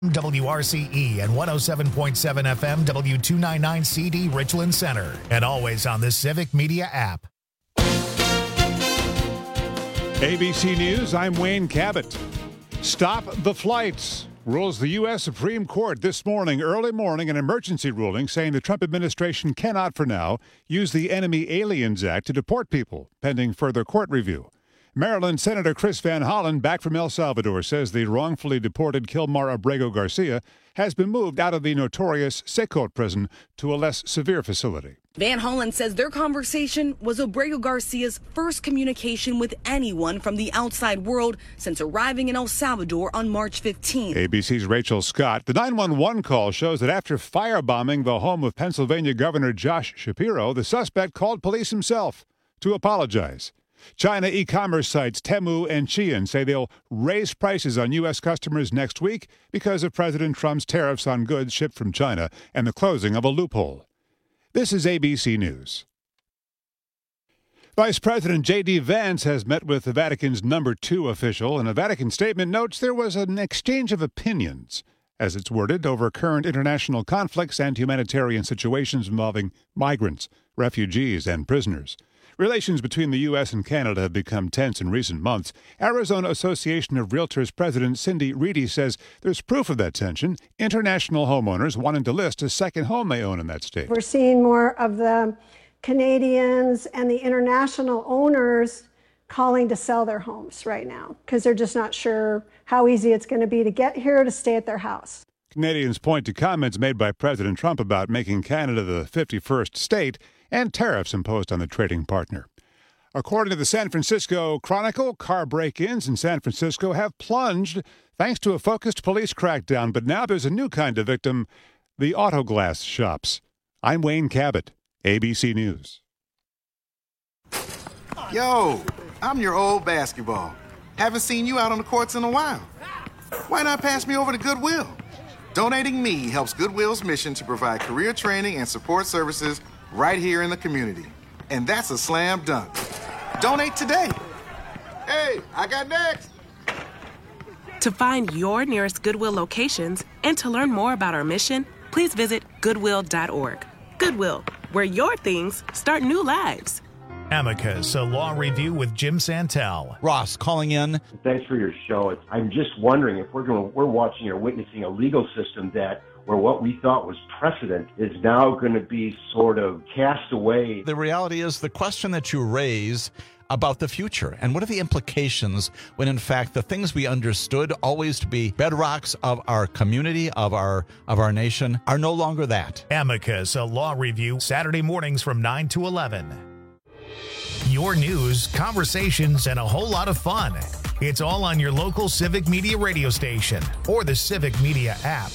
WRCE and 107.7 FM W299 CD Richland Center, and always on the Civic Media app. ABC News, I'm Wayne Cabot. Stop the flights, rules the U.S. Supreme Court this morning, early morning, an emergency ruling saying the Trump administration cannot, for now, use the Enemy Aliens Act to deport people, pending further court review. Maryland Senator Chris Van Hollen, back from El Salvador, says the wrongfully deported Kilmar Abrego Garcia has been moved out of the notorious Secot prison to a less severe facility. Van Hollen says their conversation was Abrego Garcia's first communication with anyone from the outside world since arriving in El Salvador on March 15th. ABC's Rachel Scott. The 911 call shows that after firebombing the home of Pennsylvania Governor Josh Shapiro, the suspect called police himself to apologize. China e-commerce sites Temu and Shein say they'll raise prices on U.S. customers next week because of President Trump's tariffs on goods shipped from China and the closing of a loophole. This is ABC News. Vice President J.D. Vance has met with the Vatican's number 2 official, and a Vatican statement notes there was an exchange of opinions, as it's worded, over current international conflicts and humanitarian situations involving migrants, refugees, and prisoners. Relations between the U.S. and Canada have become tense in recent months. Arizona Association of Realtors President Cindy Reedy says there's proof of that tension. International homeowners wanting to list a second home they own in that state. We're seeing more of the Canadians and the international owners calling to sell their homes right now because they're just not sure how easy it's going to be to get here to stay at their house. Canadians point to comments made by President Trump about making Canada the 51st state and tariffs imposed on the trading partner. According to the San Francisco Chronicle, car break-ins in San Francisco have plunged thanks to a focused police crackdown, but now there's a new kind of victim, the auto glass shops. I'm Wayne Cabot, ABC News. Yo, I'm your old basketball. Haven't seen you out on the courts in a while. Why not pass me over to Goodwill? Donating me helps Goodwill's mission to provide career training and support services right here in the community. And that's a slam dunk. Donate today. Hey, I got next. To find your nearest Goodwill locations and to learn more about our mission, please visit Goodwill.org. Goodwill, where your things start new lives. Amicus, a law review with Jim Santel. Ross calling in. Thanks for your show. I'm just wondering if we're watching or witnessing a legal system where what we thought was precedent is now going to be sort of cast away. The reality is the question that you raise about the future and what are the implications when in fact the things we understood always to be bedrocks of our community, of our nation, are no longer that. Amicus, a law review, Saturday mornings from 9 to 11. Your news, conversations, and a whole lot of fun. It's all on your local Civic Media radio station or the Civic Media app.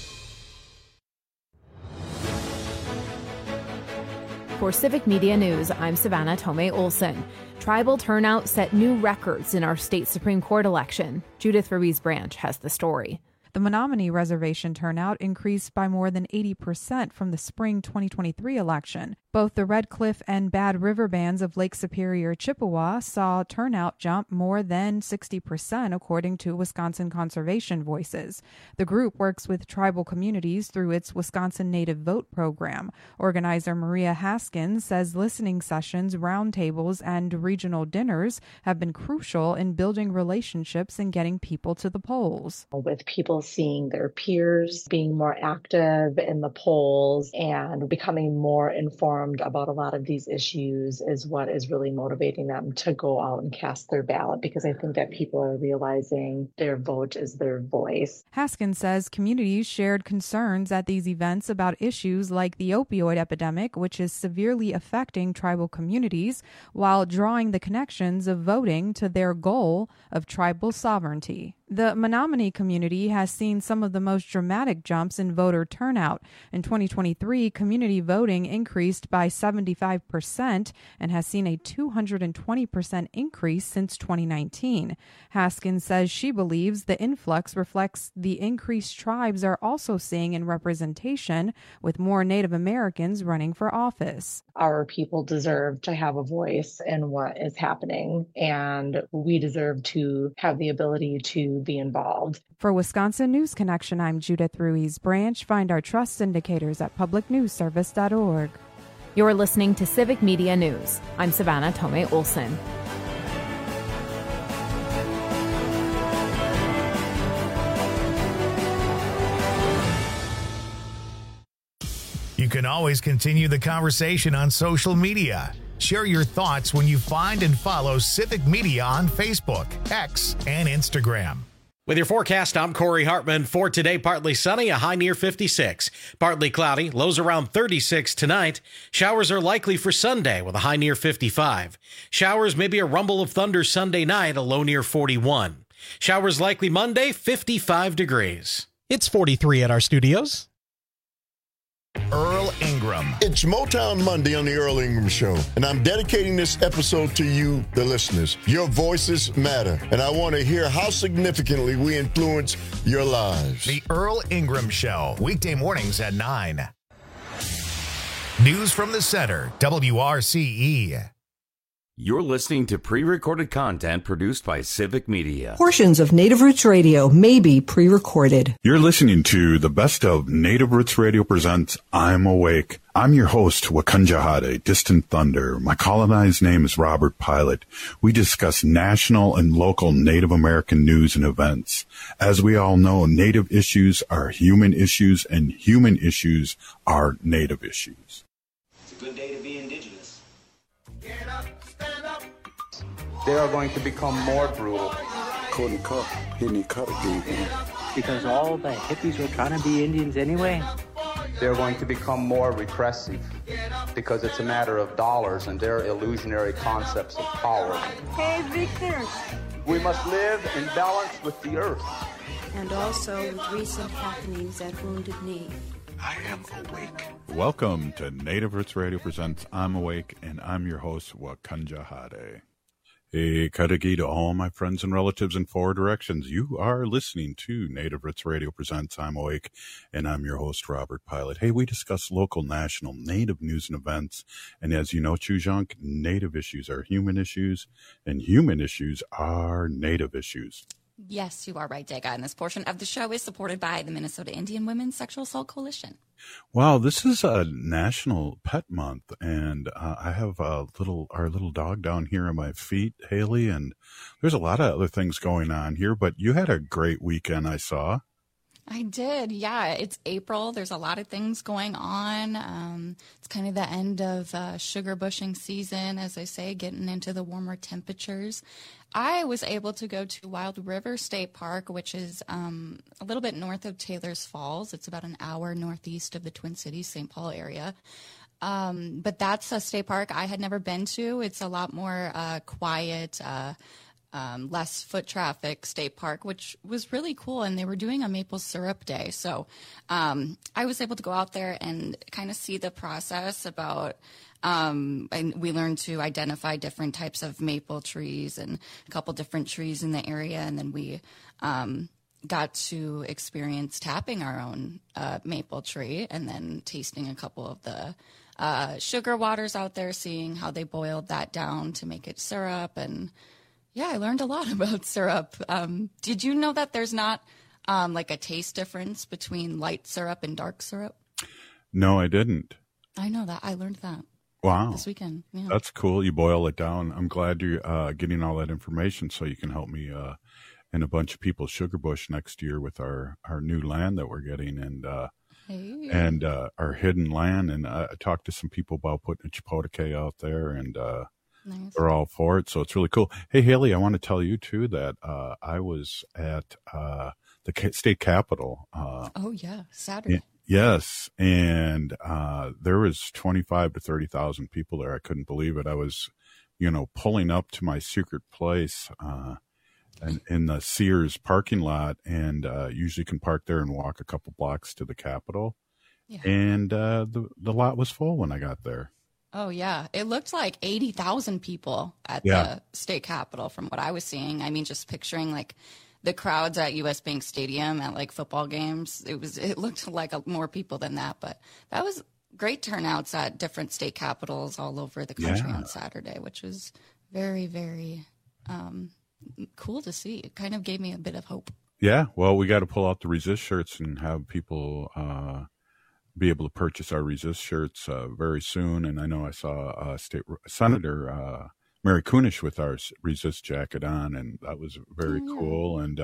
For Civic Media News, I'm Savannah Tomei Olson. Tribal turnout set new records in our state Supreme Court election. Judith Ruiz Branch has the story. The Menominee Reservation turnout increased by more than 80% from the spring 2023 election. Both the Red Cliff and Bad River bands of Lake Superior, Chippewa saw turnout jump more than 60%, according to Wisconsin Conservation Voices. The group works with tribal communities through its Wisconsin Native Vote program. Organizer Maria Haskins says listening sessions, roundtables, and regional dinners have been crucial in building relationships and getting people to the polls. With people seeing their peers being more active in the polls and becoming more informed about a lot of these issues is what is really motivating them to go out and cast their ballot, because I think that people are realizing their vote is their voice. Haskins says communities shared concerns at these events about issues like the opioid epidemic, which is severely affecting tribal communities, while drawing the connections of voting to their goal of tribal sovereignty. The Menominee community has seen some of the most dramatic jumps in voter turnout. In 2023, community voting increased by 75% and has seen a 220% increase since 2019. Haskins says she believes the influx reflects the increased tribes are also seeing in representation, with more Native Americans running for office. Our people deserve to have a voice in what is happening, and we deserve to have the ability to to be involved. For Wisconsin News Connection, I'm Judith Ruiz Branch. Find our trust indicators at publicnewsservice.org. You're listening to Civic Media News. I'm Savannah Tomei Olson. You can always continue the conversation on social media. Share your thoughts when you find and follow Civic Media on Facebook, X, and Instagram. With your forecast, I'm Corey Hartman. For today, partly sunny, a high near 56. Partly cloudy, lows around 36 tonight. Showers are likely for Sunday with a high near 55. Showers, maybe a rumble of thunder Sunday night, a low near 41. Showers likely Monday, 55 degrees. It's 43 at our studios. Earl Ingram. It's Motown Monday on the Earl Ingram Show, and I'm dedicating this episode to you, the listeners. Your voices matter, and I want to hear how significantly we influence your lives. The Earl Ingram Show, weekday mornings at 9. News from the Center, WRCE. You're listening to pre-recorded content produced by Civic Media. Portions of Native Roots Radio may be pre-recorded. You're listening to the best of Native Roots Radio presents I'm Awake. I'm your host, Wakanja Hade, Distant Thunder. My colonized name is Robert Pilot. We discuss national and local Native American news and events. As we all know, Native issues are human issues, and human issues are Native issues. It's a good day to be indigenous. Get up. They are going to become more brutal. Because all the hippies were trying to be Indians anyway. They're going to become more repressive because it's a matter of dollars and their illusionary concepts of power. Hey, Victor. We must live in balance with the earth. And also with recent happenings at Wounded Knee. I am awake. Welcome to Native Roots Radio presents I'm Awake, and I'm your host, Wakanja Hade. Hey, Kadagi to all my friends and relatives in four directions. You are listening to Native Roots Radio presents I'm Awake, and I'm your host, Robert Pilot. Hey, we discuss local, national, Native news and events. And as you know, Chujunk, Native issues are human issues, and human issues are Native issues. Yes, you are right, Dega. And this portion of the show is supported by the Minnesota Indian Women's Sexual Assault Coalition. Wow, this is a National Pet Month, and I have our little dog down here on my feet, Haley, and there's a lot of other things going on here, but you had a great weekend, I saw. I did. Yeah, it's April. There's a lot of things going on. It's kind of the end of sugar bushing season, as I say, getting into the warmer temperatures. I was able to go to Wild River State Park, which is a little bit north of Taylor's Falls. It's about an hour northeast of the Twin Cities, St. Paul area. But that's a state park I had never been to. It's a lot more quiet, less foot traffic state park, which was really cool. And they were doing a maple syrup day. So I was able to go out there and kind of see the process about, and we learned to identify different types of maple trees and a couple different trees in the area. And then we got to experience tapping our own maple tree and then tasting a couple of the sugar waters out there, seeing how they boiled that down to make it syrup. And yeah, I learned a lot about syrup. Did you know that there's not like a taste difference between light syrup and dark syrup? No, I didn't. I know that. I learned that. Wow. This weekend. Yeah. That's cool. You boil it down. I'm glad you're getting all that information so you can help me and a bunch of people sugar bush next year with our new land that we're getting and our hidden land. And I talked to some people about putting a Chapotake out there, and nice. They're all for it. So it's really cool. Hey, Haley, I want to tell you, too, that I was at the state capitol. Oh, yeah, Saturday. Yes, and there was 25 to 30,000 people there. I couldn't believe it. I was, pulling up to my secret place in the Sears parking lot, and usually can park there and walk a couple blocks to the Capitol. Yeah. And the lot was full when I got there. Oh, yeah. It looked like 80,000 people at the state capitol from what I was seeing. I mean, just picturing like the crowds at US Bank Stadium at like football games. It looked like more people than that, but that was great turnouts at different state capitals all over the country on Saturday, which was very, very cool to see. It kind of gave me a bit of hope. Yeah, well, we got to pull out the Resist shirts and have people be able to purchase our Resist shirts very soon. And I know I saw State Senator Mary Kunesh with our Resist jacket on, and that was very cool. And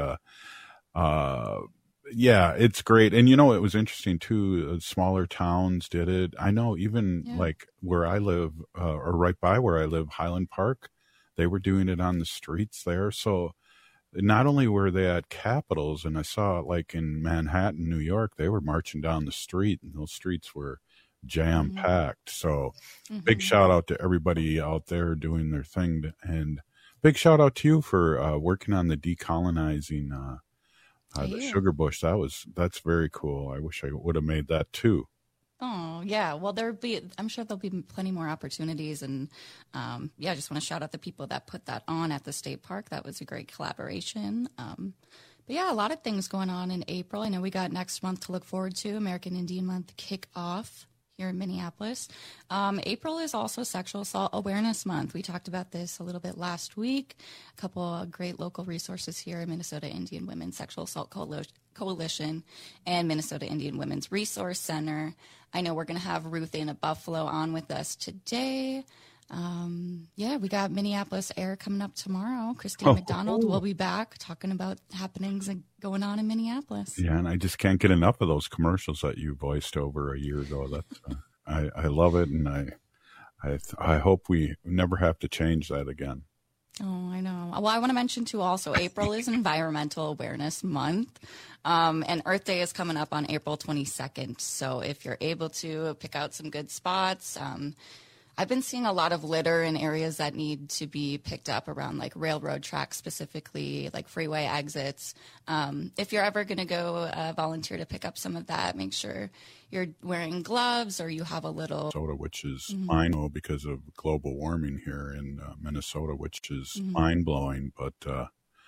yeah, it's great. And, it was interesting, too. Smaller towns did it. I know even like where I live or right by where I live, Highland Park, they were doing it on the streets there. So not only were they at capitals, and I saw like in Manhattan, New York, they were marching down the street, and those streets were jam-packed. So big shout out to everybody out there doing their thing. And big shout out to you for working on the decolonizing the sugar bush. That's very cool. I wish I would have made that too. Oh, yeah. Well, I'm sure there'll be plenty more opportunities. And I just want to shout out the people that put that on at the state park. That was a great collaboration. But yeah, a lot of things going on in April. I know we got next month to look forward to, American Indian Month kickoff here in Minneapolis. April is also Sexual Assault Awareness Month. We talked about this a little bit last week. A couple of great local resources here: Minnesota Indian Women's Sexual Assault Coalition and Minnesota Indian Women's Resource Center. I know we're going to have Ruth Anna Buffalo on with us today. We got Minneapolis Air coming up tomorrow. Christine McDonald will be back talking about happenings going on in Minneapolis. Yeah, and I just can't get enough of those commercials that you voiced over a year ago. That's I love it, and I hope we never have to change that again. Oh, I know. Well, I want to mention, too, also, April is Environmental Awareness Month, and Earth Day is coming up on April 22nd. So if you're able to pick out some good spots, I've been seeing a lot of litter in areas that need to be picked up around like railroad tracks, specifically like freeway exits. If you're ever going to go volunteer to pick up some of that, make sure you're wearing gloves or you have a little Minnesota, which is mindful because of global warming here in Minnesota, which is mind blowing. But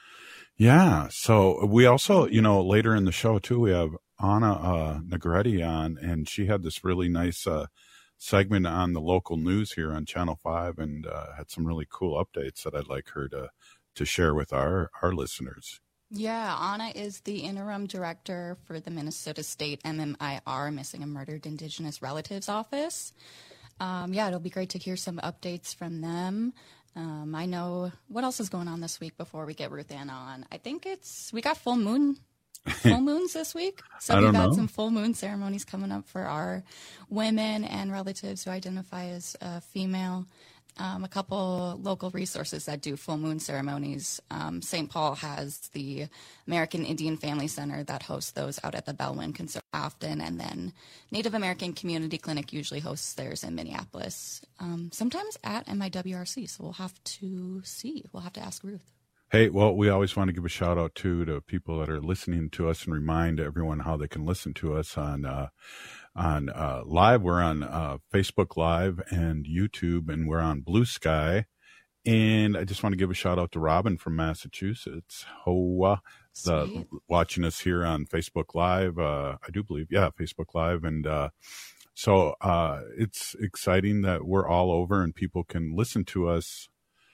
so we also, later in the show too, we have Anna Negretti on, and she had this really nice segment on the local news here on Channel 5, and had some really cool updates that I'd like her to share with our listeners. Yeah, Anna is the interim director for the Minnesota State MMIR, Missing and Murdered Indigenous Relatives Office. It'll be great to hear some updates from them. I know what else is going on this week before we get Ruth Ann on. I think we got full moons this week. So we've got some full moon ceremonies coming up for our women and relatives who identify as female. A couple local resources that do full moon ceremonies. St. Paul has the American Indian Family Center that hosts those out at the Bellwin Conserve often, and then Native American Community Clinic usually hosts theirs in Minneapolis, sometimes at MIWRC. So we'll have to see. We'll have to ask Ruth. Hey, well, we always want to give a shout out to people that are listening to us and remind everyone how they can listen to us on live. We're on Facebook Live and YouTube, and we're on Blue Sky. And I just want to give a shout out to Robin from Massachusetts, watching us here on Facebook Live. I do believe, Facebook Live. And so it's exciting that we're all over and people can listen to us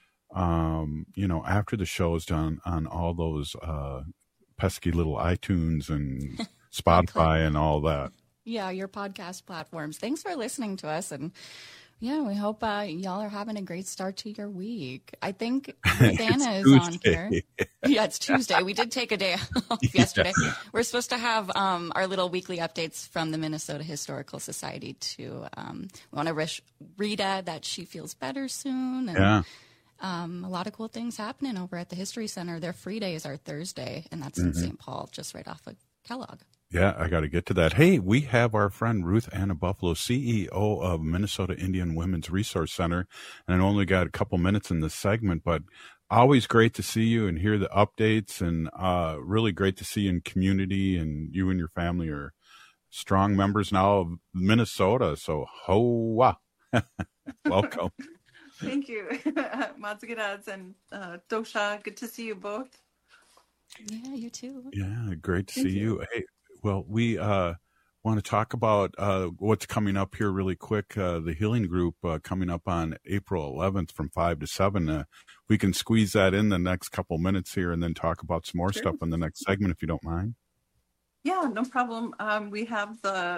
after the show is done on all those pesky little iTunes and Spotify and all that. Yeah, your podcast platforms. Thanks for listening to us. And we hope y'all are having a great start to your week. I think Rosanna is on here. Yeah, it's Tuesday. We did take a day off yesterday. We're supposed to have our little weekly updates from the Minnesota Historical Society too. We want to wish Rita that she feels better soon. And, a lot of cool things happening over at the History Center. Their free days are Thursday, and that's in St. Paul, just right off of Kellogg. Yeah, I got to get to that. Hey, we have our friend Ruth Anna Buffalo, CEO of Minnesota Indian Women's Resource Center. And I only got a couple minutes in this segment, but always great to see you and hear the updates, and really great to see you in community, and you and your family are strong members now of Minnesota. So, hoa. Welcome. Thank you. Matsugirads and Dosha, good to see you both. Yeah, you too. Yeah, great to see you. Hey, well, we Want to talk about what's coming up here really quick. The Healing Group coming up on April 11th from 5 to 7. We can squeeze that in the next couple minutes here and then talk about some more stuff in the next segment, if you don't mind. Yeah, no problem. We have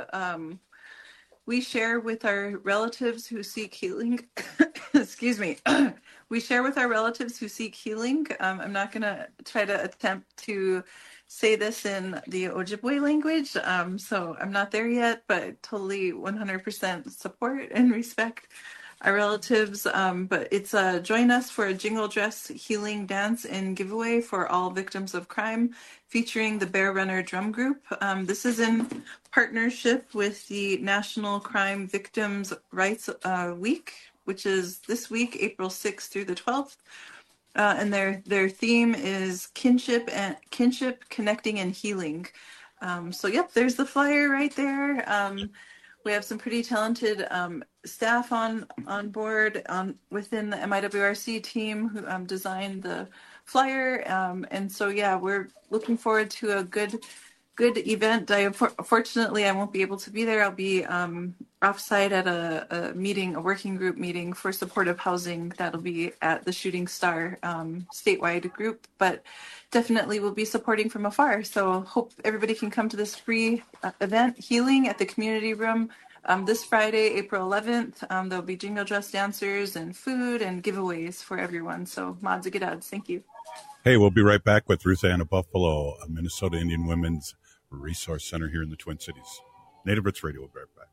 we share with our relatives who seek healing. Excuse me. We share with our relatives who seek healing. I'm not going to try to attempt to say this in the Ojibwe language, so I'm not there yet, but totally 100% support and respect our relatives. But it's join us for a jingle dress healing dance and giveaway for all victims of crime, featuring the Bear Runner Drum Group. This is in partnership with the National Crime Victims' Rights Week, which is this week, April 6th through the 12th. And their theme is kinship, connecting, and healing. So yep, there's the flyer right there. We have some pretty talented staff on board within the MIWRC team who designed the flyer. And so yeah, we're looking forward to a good event. Fortunately, I won't be able to be there. I'll be offsite at a working group meeting for supportive housing. That'll be at the Shooting Star statewide group, but definitely will be supporting from afar. So hope everybody can come to this free event, Healing at the Community Room, this Friday, April 11th. There'll be jingle dress dancers and food and giveaways for everyone. So mods and gadads, thank you. Hey, we'll be right back with Ruth Anna Buffalo, a Minnesota Indian Women's Resource Center here in the Twin Cities. Native Roots Radio will be right back.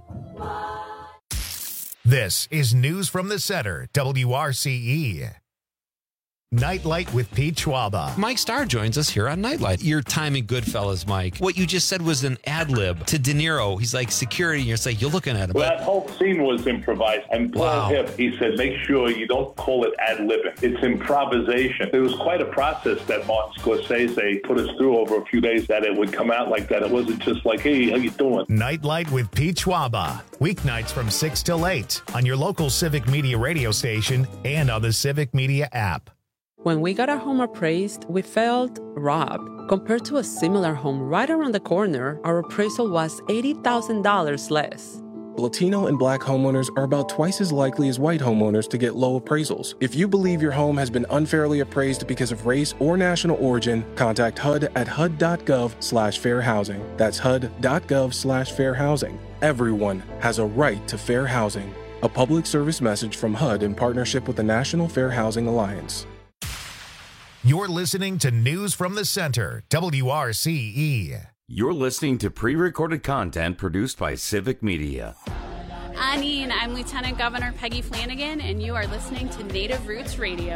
This is News from the Center, WRCE. Nightlight with Pete Schwaba. Mike Starr joins us here on Nightlight. Your time in Goodfellas, Mike. What you just said was an ad-lib to De Niro. He's like security, and you're like, you're looking at him. Well, that whole scene was improvised. And Paul Hip, he said, make sure you don't call it ad-libbing. It's improvisation. It was quite a process that Martin Scorsese put us through over a few days, that it would come out like that. It wasn't just like, hey, how you doing? Nightlight with Pete Schwaba. Weeknights from 6 till 8 on your local Civic Media radio station and on the Civic Media app. When we got our home appraised, we felt robbed. Compared to a similar home right around the corner, our appraisal was $80,000 less. Latino and Black homeowners are about twice as likely as white homeowners to get low appraisals. If you believe your home has been unfairly appraised because of race or national origin, contact HUD at HUD.gov/fair housing. That's HUD.gov/fair housing. Everyone has a right to fair housing. A public service message from HUD in partnership with the National Fair Housing Alliance. You're listening to News from the Center, WRCE. You're listening to pre-recorded content produced by Civic Media. Annie, I'm Lieutenant Governor Peggy Flanagan, and you are listening to Native Roots Radio.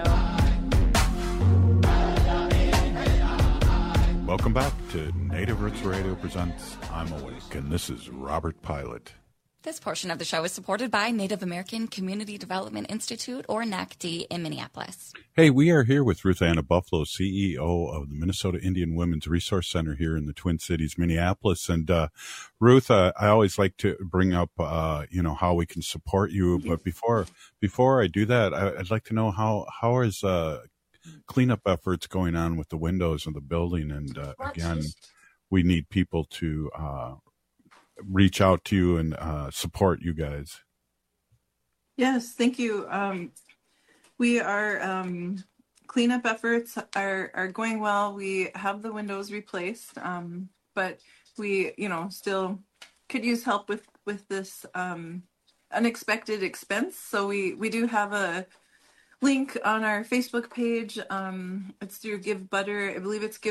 Welcome back to Native Roots Radio presents I'm Awake, and this is Robert Pilot. This portion of the show is supported by Native American Community Development Institute, or NACD, in Minneapolis. Hey, we are here with Ruth Anna Buffalo, CEO of the Minnesota Indian Women's Resource Center here in the Twin Cities, Minneapolis. And Ruth, I always like to bring up, how we can support you. But before I do that, I'd like to know how is cleanup efforts going on with the windows of the building? And again, we need people to reach out to you and support you guys. Yes, thank you. We are cleanup efforts are going well. We have the windows replaced, but we still could use help with this unexpected expense. So we do have a link on our Facebook page. It's through Give Butter. I believe it's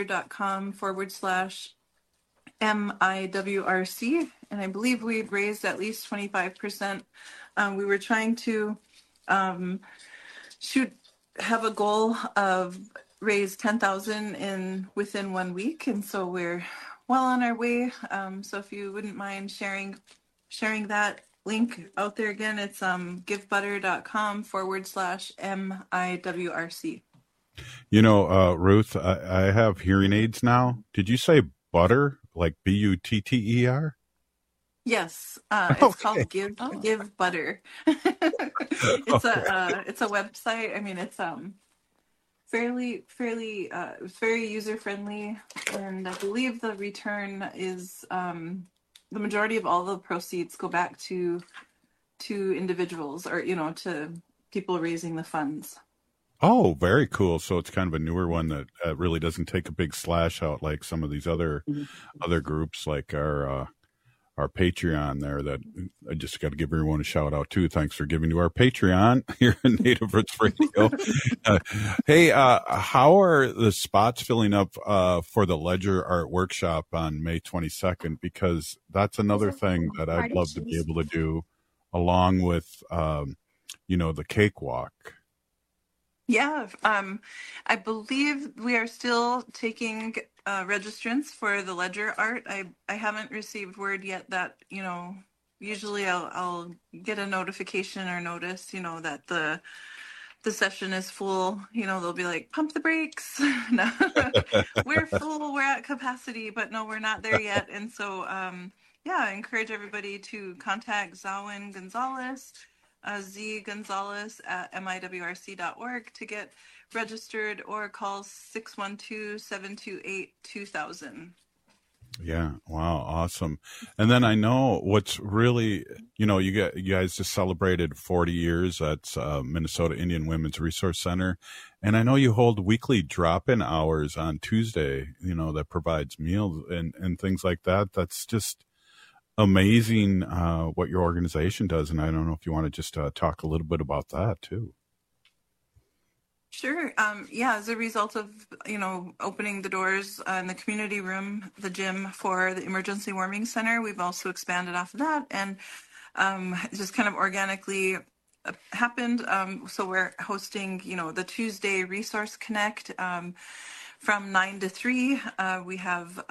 givebutter.com/MIWRC, and I believe we've raised at least 25%. We were trying to have a goal of raise 10,000 within 1 week, and so we're well on our way. So if you wouldn't mind sharing that link out there again, it's givebutter.com/MIWRC. Ruth, I have hearing aids now. Did you say butter, like BUTTER? Yes, it's called Give Butter. It's a website. I mean, it's fairly very user friendly, and I believe the return is the majority of all the proceeds go back to individuals, or to people raising the funds. Oh, very cool. So it's kind of a newer one that really doesn't take a big slash out like some of these other groups, like our Patreon there. That I just got to give everyone a shout out too. Thanks for giving to our Patreon here in Native Roots Radio. Hey, how are the spots filling up for the Ledger Art Workshop on May 22nd? Because that's another thing that I'd love to be able to do, along with the cakewalk. Yeah, I believe we are still taking registrants for the Ledger Art. I haven't received word yet that, usually I'll get a notification or notice, that the session is full. They'll be like, pump the brakes. No, we're full, we're at capacity, but no, we're not there yet. And so, I encourage everybody to contact Zawin Gonzalez, Z Gonzalez at miwrc.org to get registered, or call 612-728-2000. Yeah. Wow. Awesome. And then I know what's really, you guys just celebrated 40 years at Minnesota Indian Women's Resource Center. And I know you hold weekly drop-in hours on Tuesday, that provides meals and things like that. That's just amazing what your organization does. And I don't know if you want to just talk a little bit about that too. Sure. As a result of, opening the doors in the community room, the gym for the Emergency Warming Center, we've also expanded off of that, and just kind of organically happened. So we're hosting, the Tuesday Resource Connect from 9 to 3. We have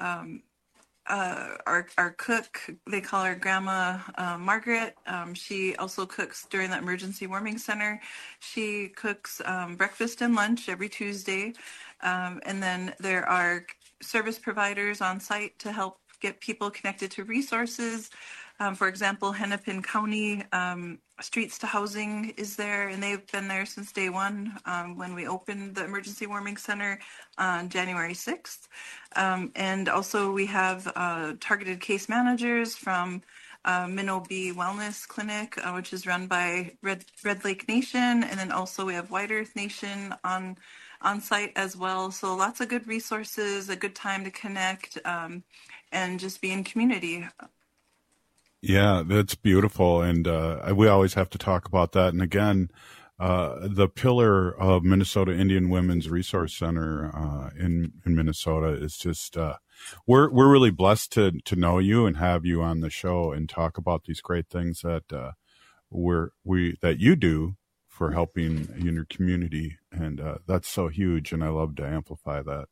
our cook, they call her Grandma Margaret. She also cooks during the Emergency Warming Center. She cooks breakfast and lunch every Tuesday. And then there are service providers on site to help get people connected to resources. For example, Hennepin County Streets to Housing is there, and they've been there since day one when we opened the Emergency Warming Center on January 6th. And also we have targeted case managers from Minnow Bee Wellness Clinic, which is run by Red Lake Nation, and then also we have White Earth Nation on site as well. So lots of good resources, a good time to connect, and just be in community. Yeah, that's beautiful. And we always have to talk about that. And again, the pillar of Minnesota Indian Women's Resource Center in Minnesota is just, we're really blessed to know you and have you on the show and talk about these great things that that you do for helping in your community. And that's so huge. And I love to amplify that.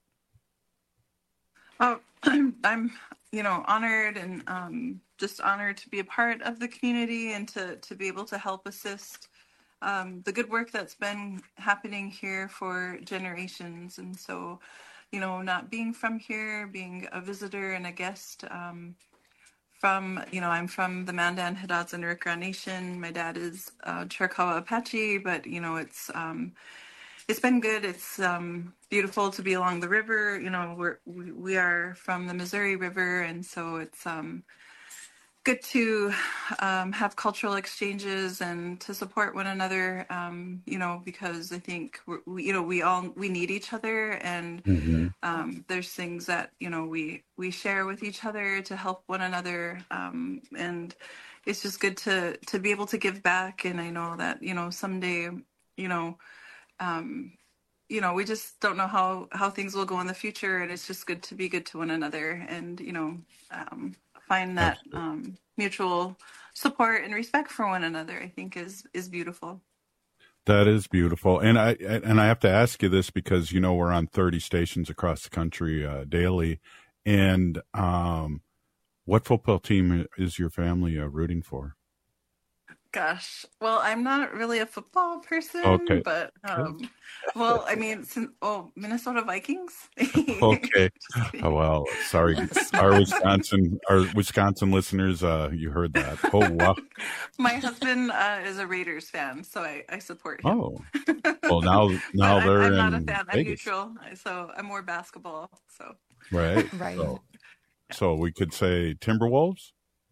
I'm honored and just honored to be a part of the community and to be able to help assist the good work that's been happening here for generations. And so, not being from here, being a visitor and a guest I'm from the Mandan, Hidatsa, and Arikara Nation. My dad is Chiricahua Apache, but, it's been good. It's beautiful to be along the river. We are from the Missouri River, and so it's good to have cultural exchanges and to support one another. Because I think we need each other, and there's things that we share with each other to help one another, and it's just good to be able to give back. And I know that someday we just don't know how things will go in the future, and it's just good to be good to one another and, find that mutual support and respect for one another, I think is beautiful. That is beautiful. And I have to ask you this because, we're on 30 stations across the country daily. And what football team is your family rooting for? Gosh, well, I'm not really a football person, okay. But, Minnesota Vikings. Okay. Oh, well, sorry. Our Wisconsin listeners, you heard that. Oh, wow. My husband is a Raiders fan, so I support him. Oh, well, now they're I'm not a fan. Vegas. I'm neutral, so I'm more basketball. So right. right. So we could say Timberwolves.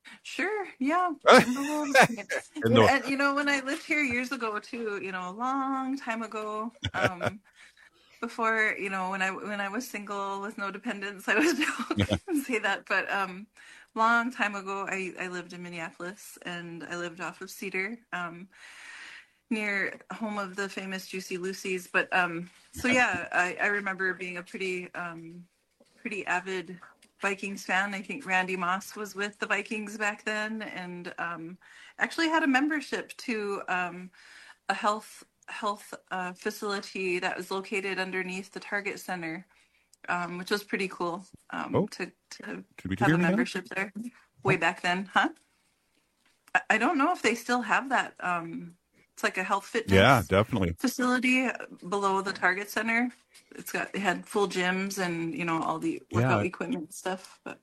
Sure. Yeah. And, when I lived here years ago too, a long time ago, before, when I was single with no dependents, I would say that. But long time ago, I lived in Minneapolis, and I lived off of Cedar, near home of the famous Juicy Lucy's. But so yeah, I remember being a pretty avid Vikings fan. I think Randy Moss was with the Vikings back then, and actually had a membership to a health facility that was located underneath the Target Center, which was pretty cool to have a membership there way back then. Huh? I don't know if they still have that. It's like a health fitness facility below the Target Center. It had full gyms and, all the workout equipment and stuff. But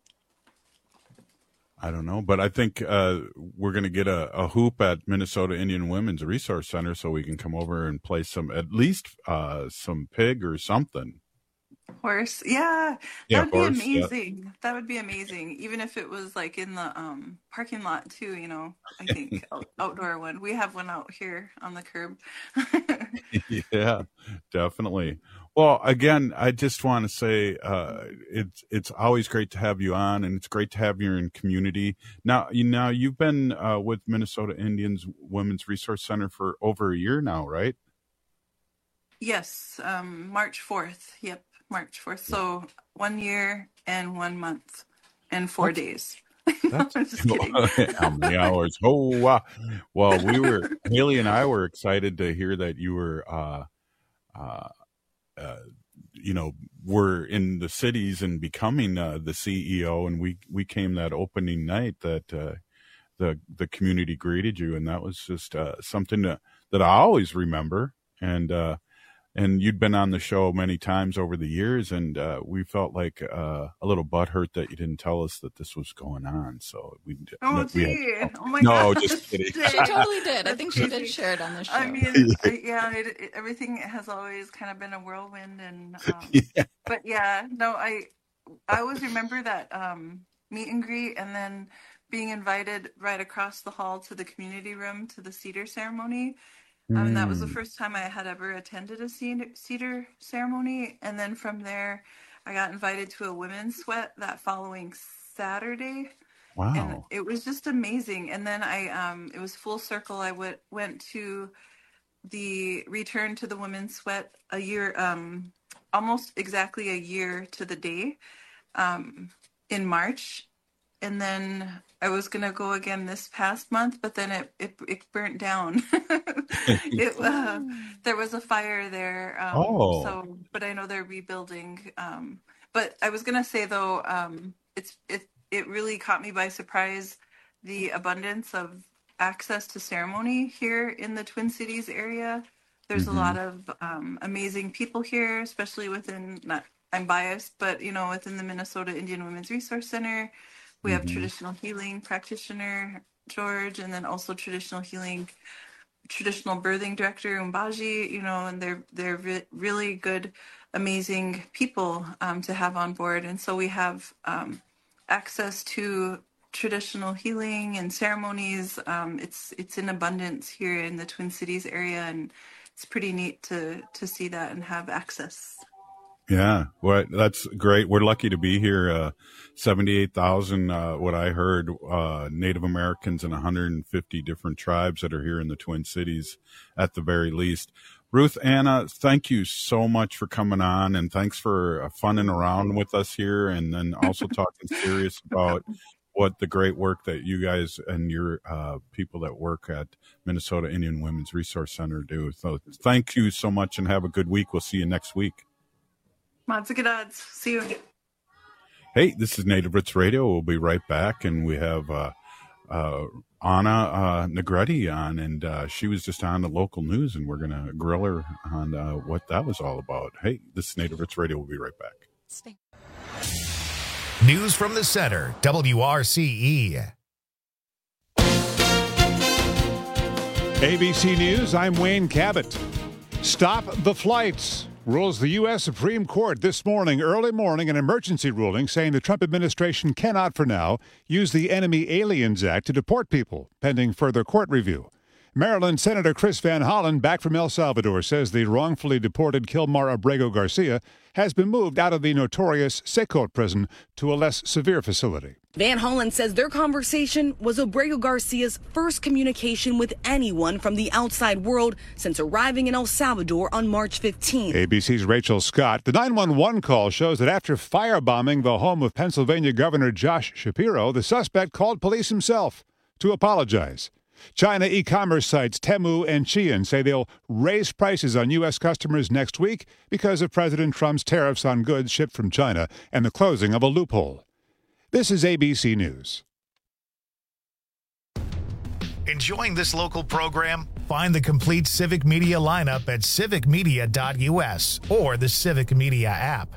I don't know, but I think we're going to get a hoop at Minnesota Indian Women's Resource Center so we can come over and play at least some pig or something. Horse. Yeah. That would be amazing. Yeah. That would be amazing. Even if it was like in the parking lot too, I think outdoor one. We have one out here on the curb. Yeah, definitely. Well, again, I just want to say it's always great to have you on, and it's great to have you in community. Now you've been with Minnesota Indians Women's Resource Center for over a year now, right? Yes, March 4th. Yep, March 4th. So 1 year and 1 month and 4 days. That's I'm just kidding. How many hours? Oh, wow. Well, Haley and I were excited to hear that you were, were in the cities and becoming the CEO. And we came that opening night that the community greeted you. And that was just something that I always remember. And you'd been on the show many times over the years, and we felt like a little butthurt that you didn't tell us that this was going on. So oh my no, gosh. just kidding. She totally did. I think she did share it on the show. I mean, everything has always kind of been a whirlwind, and but yeah, no, I always remember that meet and greet, and then being invited right across the hall to the community room to the cedar ceremony. And that was the first time I had ever attended a cedar ceremony. And then from there, I got invited to a women's sweat that following Saturday. Wow. And it was just amazing. And then it was full circle. I went to the return to the women's sweat a year, almost exactly a year to the day, in March. And then I was going to go again this past month, but then it burnt down. There was a fire there. But I know they're rebuilding. But I was going to say though, it really caught me by surprise, the abundance of access to ceremony here in the Twin Cities area. There's a lot of amazing people here, especially I'm biased, but within the Minnesota Indian Women's Resource Center. We have traditional healing practitioner, George, and then also traditional birthing director, Umbaji, and they're really good, amazing people to have on board. And so we have access to traditional healing and ceremonies. It's in abundance here in the Twin Cities area, and it's pretty neat to see that and have access. Yeah, well, that's great. We're lucky to be here. 78,000, what I heard, Native Americans and 150 different tribes that are here in the Twin Cities at the very least. Ruth Anna, thank you so much for coming on, and thanks for funning around with us here, and then also talking serious about what the great work that you guys and your people that work at Minnesota Indian Women's Resource Center do. So thank you so much, and have a good week. We'll see you next week. Matzikadads. See you. Hey, this is Native Roots Radio. We'll be right back, and we have Anna Negretti on, and she was just on the local news, and we're going to grill her on what that was all about. Hey, this is Native Roots Radio. We'll be right back. Stay. News from the Center, WRCE. ABC News, I'm Wayne Cabot. Stop the flights. rules the U.S. Supreme Court this morning, early morning, an emergency ruling saying the Trump administration cannot, for now, use the Enemy Aliens Act to deport people, pending further court review. Maryland Senator Chris Van Hollen, back from El Salvador, says the wrongfully deported Kilmar Abrego Garcia has been moved out of the notorious Secot prison to a less severe facility. Van Hollen says their conversation was Abrego Garcia's first communication with anyone from the outside world since arriving in El Salvador on March 15th. ABC's Rachel Scott. The 911 call shows that after firebombing the home of Pennsylvania Governor Josh Shapiro, the suspect called police himself to apologize. China e-commerce sites Temu and Shein say they'll raise prices on U.S. customers next week because of President Trump's tariffs on goods shipped from China and the closing of a loophole. This is ABC News. Enjoying this local program? Find the complete Civic Media lineup at civicmedia.us or the Civic Media app.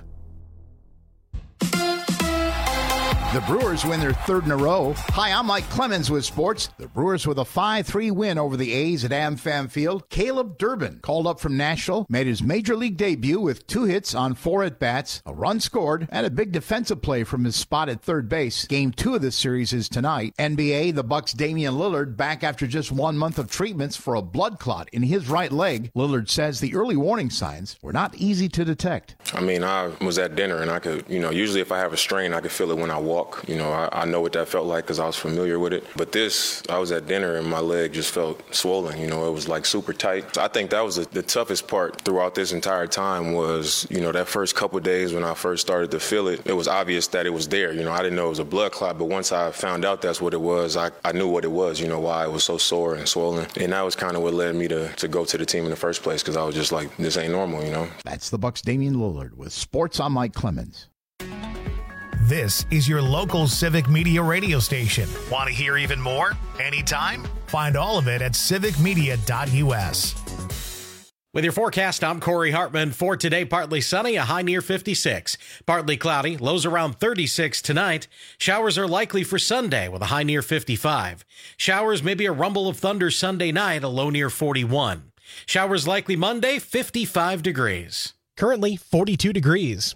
The Brewers win their third in a row. Hi, I'm Mike Clemens with sports. The Brewers with a 5-3 win over the A's at AmFam Field. Caleb Durbin, called up from Nashville, made his major league debut with 2 hits on 4 at-bats, a run scored, and a big defensive play from his spot at third base. Game 2 of this series is tonight. NBA, the Bucks' Damian Lillard back after just 1 month of treatments for a blood clot in his right leg. Lillard says the early warning signs were not easy to detect. I mean, I was at dinner and I could, usually if I have a strain, I could feel it when I walk. I know what that felt like because I was familiar with it. But I was at dinner and my leg just felt swollen. It was like super tight. I think that was the toughest part throughout this entire time was, that first couple of days when I first started to feel it, it was obvious that it was there. I didn't know it was a blood clot, but once I found out that's what it was, I knew what it was, why it was so sore and swollen. And that was kind of what led me to go to the team in the first place because I was just like, this ain't normal, That's the Bucks' Damian Lillard with Sports. I'm Mike Clemens. This is your local Civic Media radio station. Want to hear even more? Anytime? Find all of it at civicmedia.us. With your forecast, I'm Corey Hartman. For today, partly sunny, a high near 56. Partly cloudy, lows around 36 tonight. Showers are likely for Sunday with a high near 55. Showers, maybe a rumble of thunder Sunday night, a low near 41. Showers likely Monday, 55 degrees. Currently 42 degrees.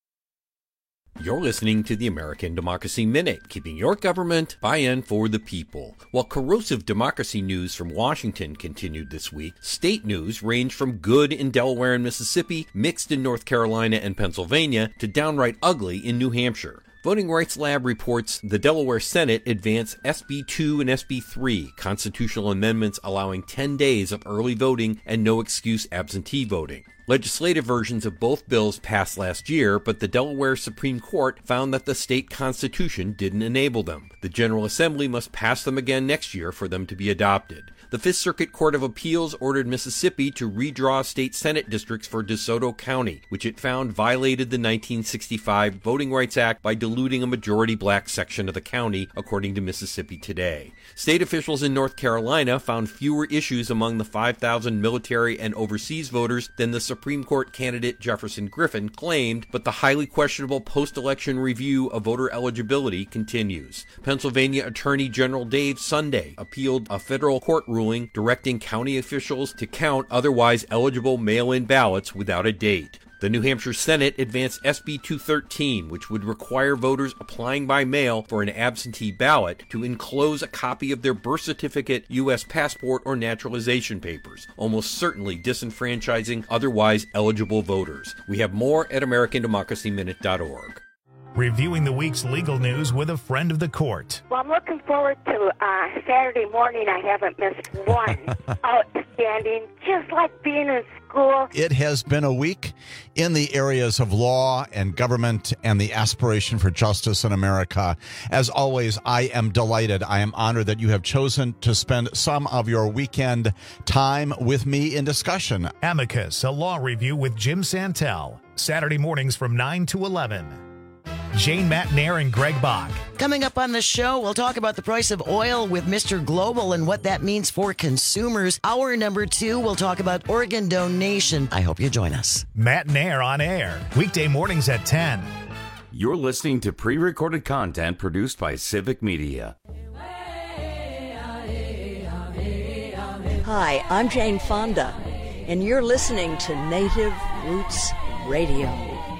You're listening to the American Democracy Minute, keeping your government by-in for the people. While corrosive democracy news from Washington continued this week, state news ranged from good in Delaware and Mississippi, mixed in North Carolina and Pennsylvania, to downright ugly in New Hampshire. Voting Rights Lab reports the Delaware Senate advanced SB 2 and SB 3, constitutional amendments allowing 10 days of early voting and no excuse absentee voting. Legislative versions of both bills passed last year, but the Delaware Supreme Court found that the state constitution didn't enable them. The General Assembly must pass them again next year for them to be adopted. The Fifth Circuit Court of Appeals ordered Mississippi to redraw state Senate districts for DeSoto County, which it found violated the 1965 Voting Rights Act by diluting a majority black section of the county, according to Mississippi Today. State officials in North Carolina found fewer issues among the 5,000 military and overseas voters than the Supreme Court candidate Jefferson Griffin claimed, but the highly questionable post-election review of voter eligibility continues. Pennsylvania Attorney General Dave Sunday appealed a federal court ruling directing county officials to count otherwise eligible mail-in ballots without a date. The New Hampshire Senate advanced SB 213, which would require voters applying by mail for an absentee ballot to enclose a copy of their birth certificate, U.S. passport, or naturalization papers, almost certainly disenfranchising otherwise eligible voters. We have more at AmericanDemocracyMinute.org. Reviewing the week's legal news with a friend of the court. Well, I'm looking forward to Saturday morning. I haven't missed one. Outstanding, just like being in school. It has been a week in the areas of law and government and the aspiration for justice in America. As always, I am delighted. I am honored that you have chosen to spend some of your weekend time with me in discussion. Amicus, a law review with Jim Santel. Saturday mornings from 9 to 11. Jane Matnair and Greg Bach. Coming up on the show, we'll talk about the price of oil with Mr. Global and what that means for consumers. Hour number 2, we'll talk about organ donation. I hope you join us. Matnair on air, weekday mornings at 10. You're listening to pre-recorded content produced by Civic Media. Hi, I'm Jane Fonda, and you're listening to Native Roots Radio.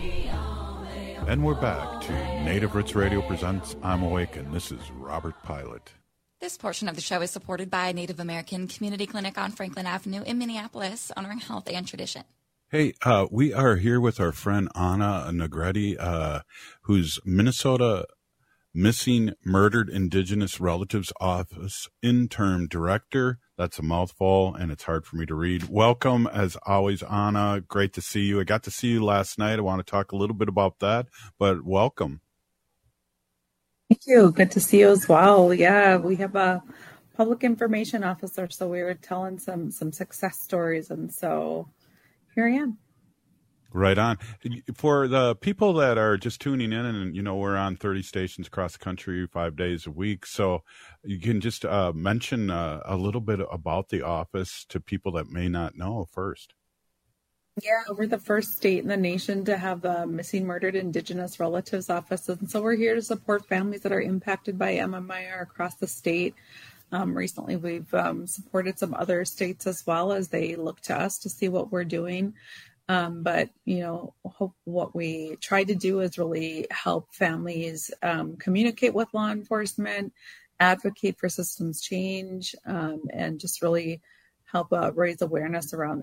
And we're back to Native Roots Radio presents I'm Awake, and this is Robert Pilot. This portion of the show is supported by Native American Community Clinic on Franklin Avenue in Minneapolis, honoring health and tradition. Hey, we are here with our friend Anna Negretti, who's Minnesota Missing Murdered Indigenous Relatives Office Interim Director. That's a mouthful, and it's hard for me to read. Welcome, as always, Anna. Great to see you. I got to see you last night. I want to talk a little bit about that, but welcome. Thank you. Good to see you as well. Yeah, we have a public information officer, so we were telling some success stories, and so here I am. Right on. For the people that are just tuning in, and we're on 30 stations across the country 5 days a week, so you can just mention a little bit about the office to people that may not know first. Yeah, we're the first state in the nation to have a Missing Murdered Indigenous Relatives Office, and so we're here to support families that are impacted by MMIR across the state. Recently, we've supported some other states as well as they look to us to see what we're doing. But what we try to do is really help families communicate with law enforcement, advocate for systems change, and just really help raise awareness around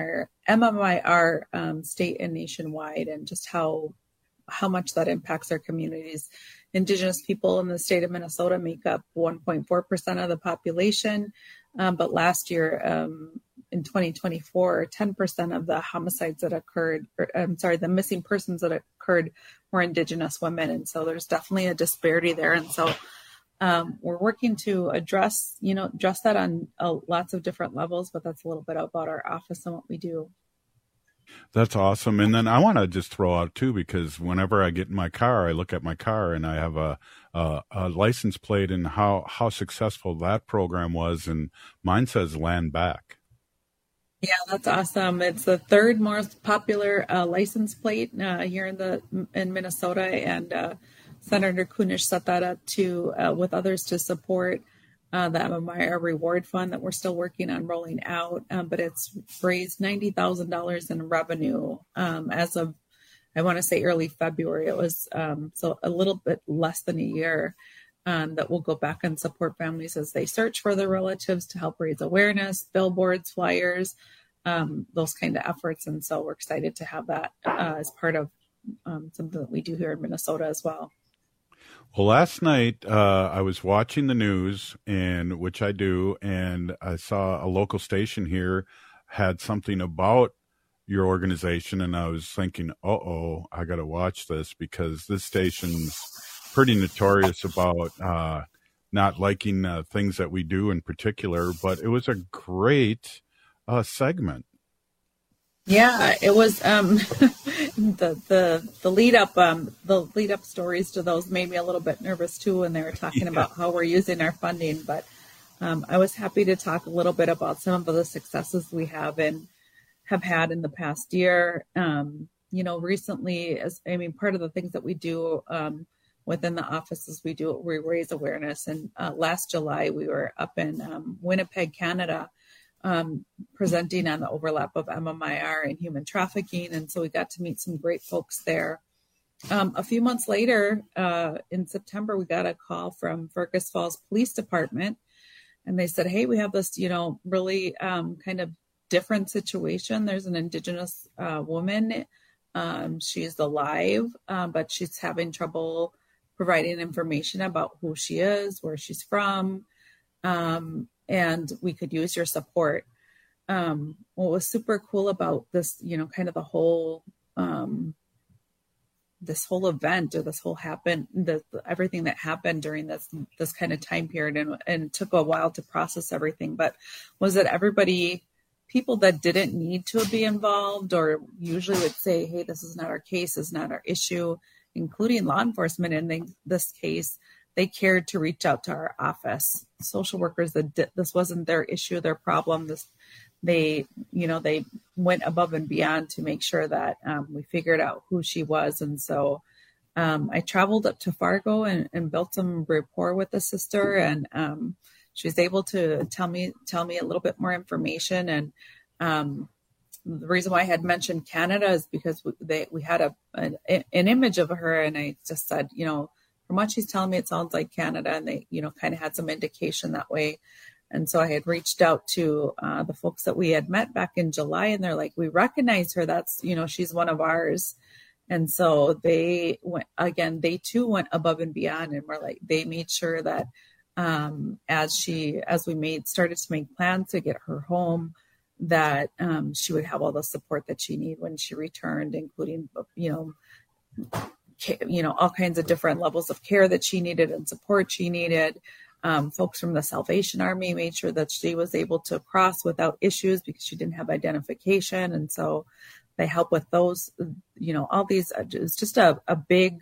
MMIR state and nationwide, and just how much that impacts our communities. Indigenous people in the state of Minnesota make up 1.4% of the population, but last year, in 2024, 10% of the homicides that occurred, the missing persons that occurred were Indigenous women. And so there's definitely a disparity there. And so we're working to address that on lots of different levels, but that's a little bit about our office and what we do. That's awesome. And then I want to just throw out too, because whenever I get in my car, I look at my car and I have a license plate and how successful that program was. And mine says Land Back. Yeah, that's awesome. It's the third most popular license plate here in Minnesota, and Senator Kunish set that up with others to support the MMIR Reward Fund that we're still working on rolling out. But it's raised $90,000 in revenue as of, I want to say, early February. It was so a little bit less than a year. That will go back and support families as they search for their relatives to help raise awareness, billboards, flyers, those kind of efforts. And so we're excited to have that as part of something that we do here in Minnesota as well. Well, last night I was watching the news, which I do, and I saw a local station here had something about your organization, and I was thinking, I got to watch this, because this station's pretty notorious about not liking things that we do in particular, but it was a great segment. Yeah, it was the lead up stories to those made me a little bit nervous too, when they were talking about how we're using our funding. But I was happy to talk a little bit about some of the successes we have had in the past year. Recently, part of the things that we do within the offices, we raise awareness. And last July, we were up in Winnipeg, Canada, presenting on the overlap of MMIR and human trafficking. And so we got to meet some great folks there. A few months later, in September, we got a call from Fergus Falls Police Department, and they said, hey, we have this, really kind of different situation. There's an Indigenous woman. She's alive, but she's having trouble providing information about who she is, where she's from, and we could use your support. What was super cool about this, kind of the whole, this whole event, or this whole everything that happened during this kind of time period, and it took a while to process everything, but was that people that didn't need to be involved, or usually would say, hey, this is not our case, this is not our issue, including law enforcement in this case, they cared to reach out to our office. Social workers, this wasn't their issue, their problem. They went above and beyond to make sure that we figured out who she was. And so I traveled up to Fargo and built some rapport with the sister, and she was able to tell me a little bit more information. And the reason why I had mentioned Canada is because we had an image of her, and I just said, from what she's telling me, it sounds like Canada, and they, kind of had some indication that way. And so I had reached out to the folks that we had met back in July, and they're like, we recognize her. That's, she's one of ours. And so they too went above and beyond, and they made sure that as we started to make plans to get her home, that she would have all the support that she needed when she returned, including, all kinds of different levels of care that she needed and support she needed. Folks from the Salvation Army made sure that she was able to cross without issues because she didn't have identification. And so they help with those, all these. It's just a big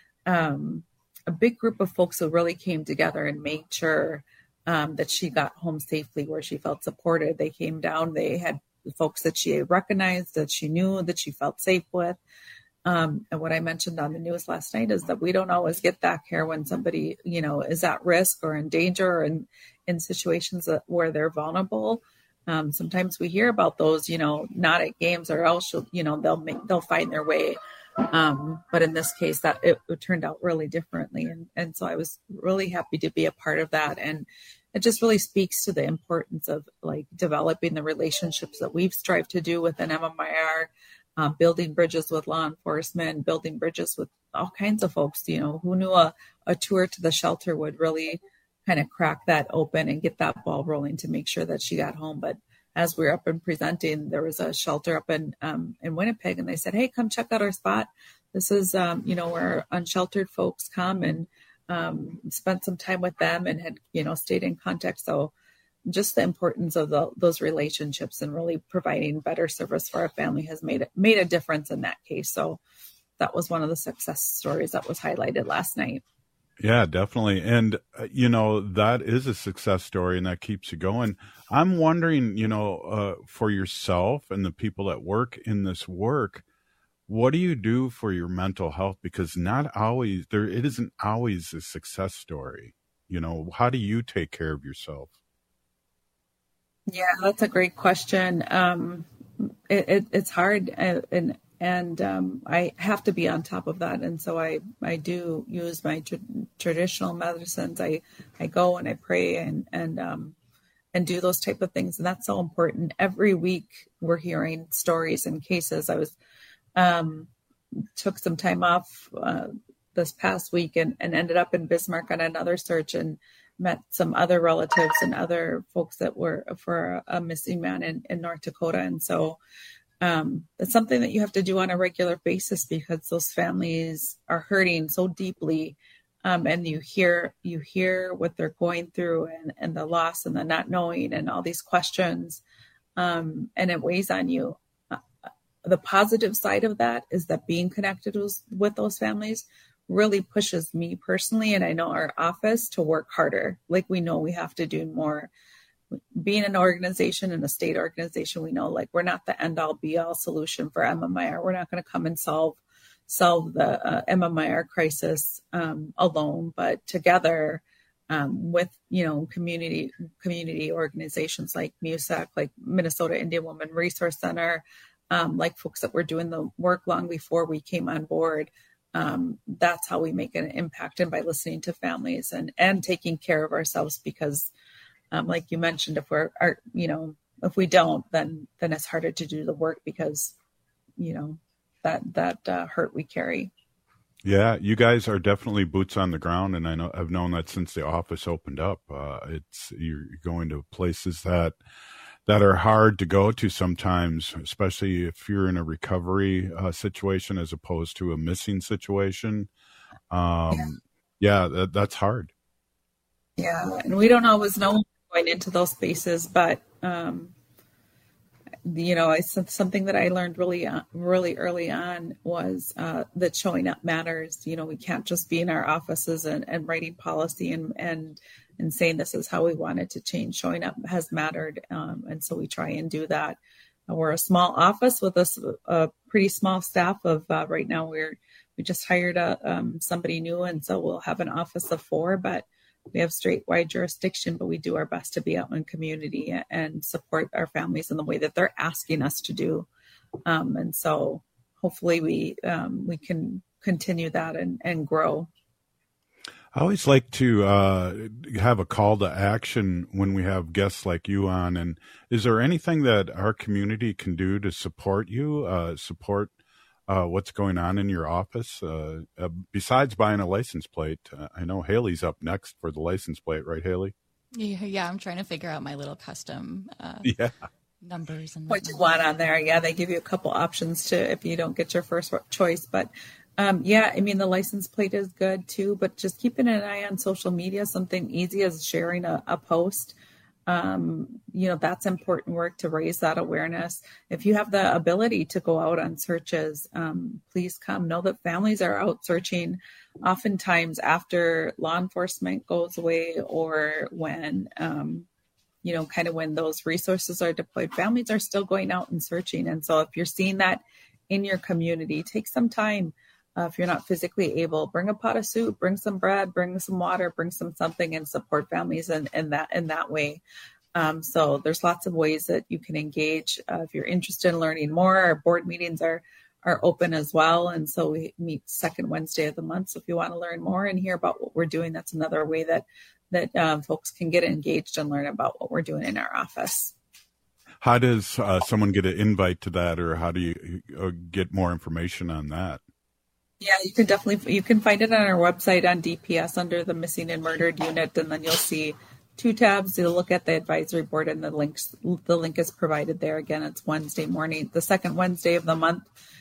group of folks who really came together and made sure that she got home safely, where she felt supported. They came down. They had folks that she recognized, that she knew, that she felt safe with. And what I mentioned on the news last night is that we don't always get that care when somebody, is at risk or in danger, or in situations where they're vulnerable. Sometimes we hear about those, not at games, or else, they'll find their way. But in this case, that it turned out really differently. And so I was really happy to be a part of that. And it just really speaks to the importance of developing the relationships that we've strived to do within MMIR, building bridges with law enforcement, building bridges with all kinds of folks, who knew a tour to the shelter would really kind of crack that open and get that ball rolling to make sure that she got home. But as we were up and presenting, there was a shelter up in Winnipeg, and they said, hey, come check out our spot. This is, where unsheltered folks come, and spent some time with them and had, stayed in contact. So just the importance of those relationships and really providing better service for our family has made a difference in that case. So that was one of the success stories that was highlighted last night. Yeah, definitely. And, that is a success story, and that keeps you going. I'm wondering, for yourself and the people that work in this work, what do you do for your mental health? Because it isn't always a success story. How do you take care of yourself? Yeah, that's a great question. It's hard, and I have to be on top of that. And so I do use my traditional medicines. I go and I pray and do those type of things. And that's so important. Every week we're hearing stories and cases. I was took some time off this past week and ended up in Bismarck on another search, and met some other relatives and other folks that were for a missing man in North Dakota. And so it's something that you have to do on a regular basis, because those families are hurting so deeply. And you hear what they're going through, and the loss and the not knowing and all these questions. And it weighs on you. The positive side of that is that being connected with those families really pushes me personally, and I know our office, to work harder. We know we have to do more. Being an organization and a state organization, we know we're not the end all be all solution for MMIR. We're not going to come and solve the MMIR crisis alone, but together with community organizations like MUSAC, like Minnesota Indian Women Resource Center, like folks that were doing the work long before we came on board. That's how we make an impact, and by listening to families and taking care of ourselves, because like you mentioned, if we don't, then it's harder to do the work, because that hurt we carry. Yeah, you guys are definitely boots on the ground, and I've known that since the office opened up. You're going to places that are hard to go to sometimes, especially if you're in a recovery situation as opposed to a missing situation. That's hard. Yeah, and we don't always know going into those spaces, but it's something that I learned really early on was that showing up matters. We can't just be in our offices and writing policy and saying this is how we want it to change. Showing up has mattered, and so we try and do that. We're a small office with a pretty small staff of right now. We just hired somebody new, and so we'll have an office of 4, but we have statewide jurisdiction, but we do our best to be out in community and support our families in the way that they're asking us to do. And so hopefully we can continue that and grow. I always like to have a call to action when we have guests like you on. And is there anything that our community can do to support you, support what's going on in your office, besides buying a license plate? I know Haley's up next for the license plate, right, Haley? Yeah, I'm trying to figure out my little custom numbers and what you want on there. Yeah, they give you a couple options to if you don't get your first choice, but the license plate is good too, but just keeping an eye on social media, something easy as sharing a post. That's important work to raise that awareness. If you have the ability to go out on searches, please come. Know that families are out searching oftentimes after law enforcement goes away, or when, when those resources are deployed, families are still going out and searching. And so if you're seeing that in your community, take some time. If you're not physically able, bring a pot of soup, bring some bread, bring some water, bring something, and support families in that way. So there's lots of ways that you can engage. If you're interested in learning more, our board meetings are open as well. And so we meet second Wednesday of the month. So if you want to learn more and hear about what we're doing, that's another way that folks can get engaged and learn about what we're doing in our office. How does someone get an invite to that, or how do you get more information on that? Yeah, you can find it on our website on DPS under the Missing and Murdered Unit, and then you'll see 2 tabs. You'll look at the advisory board, and the link is provided there. Again, it's Wednesday morning, the second Wednesday of the month.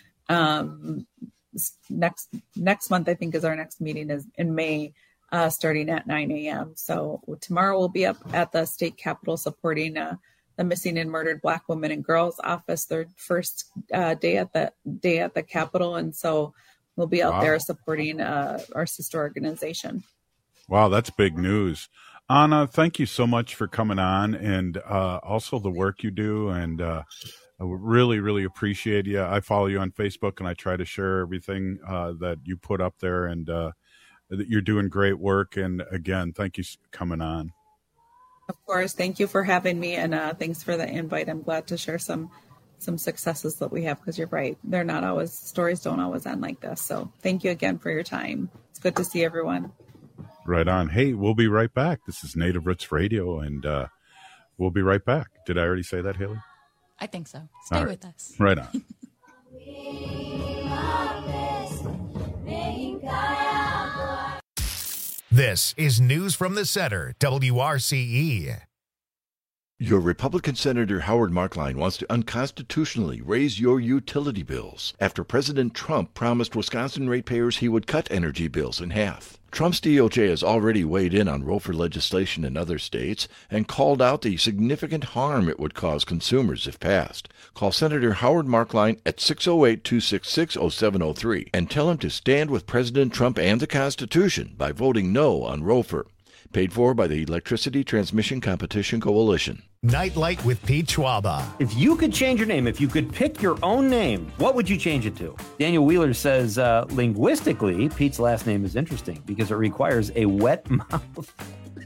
Next month, I think, is our next meeting is in May, starting at 9 a.m. So tomorrow we'll be up at the state capitol supporting the Missing and Murdered Black Women and Girls office, their first day at the Capitol, and so we'll be out there supporting our sister organization. Wow, that's big news. Anna, thank you so much for coming on, and also the work you do. And I really, really appreciate you. I follow you on Facebook, and I try to share everything that you put up there. And you're doing great work. And again, thank you for coming on. Of course. Thank you for having me, and thanks for the invite. I'm glad to share some successes that we have, because you're right. Stories don't always end like this. So thank you again for your time. It's good to see everyone. Right on. Hey, we'll be right back. This is Native Roots Radio, and we'll be right back. Did I already say that, Haley? I think so. Stay with us. Right on. This is News from the Center, WRCE. Your Republican Senator Howard Marklein wants to unconstitutionally raise your utility bills after President Trump promised Wisconsin ratepayers he would cut energy bills in half. Trump's DOJ has already weighed in on ROFR legislation in other states and called out the significant harm it would cause consumers if passed. Call Senator Howard Marklein at 608-266-0703 and tell him to stand with President Trump and the Constitution by voting no on ROFR. Paid for by the Electricity Transmission Competition Coalition. Nightlight with Pete Schwaba. If you could change your name, if you could pick your own name, what would you change it to? Daniel Wheeler says, linguistically, Pete's last name is interesting because it requires a wet mouth.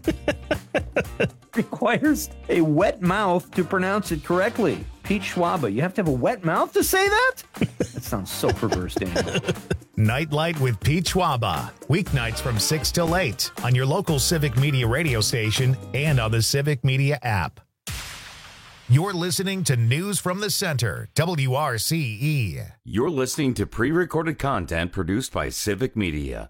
Requires a wet mouth to pronounce it correctly. Pete Schwaba. You have to have a wet mouth to say that? That sounds so perverse, Daniel. Nightlight with Pete Schwaba. Weeknights from 6 till 8 on your local Civic Media radio station and on the Civic Media app. You're listening to News from the Center, WRCE. You're listening to pre-recorded content produced by Civic Media.